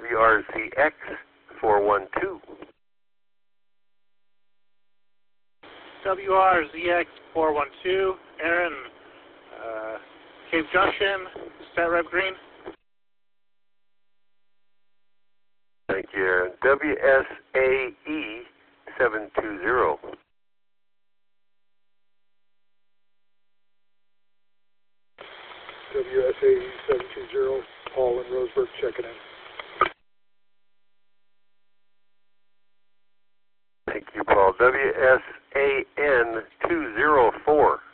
WRZX 412. WRZX 412, Aaron, Cave Junction, Stat Rep Green. Thank you, Aaron. WSAE 720. WSAE 720, Paul in Roseburg checking in. Thank you, Paul. WSAN 204.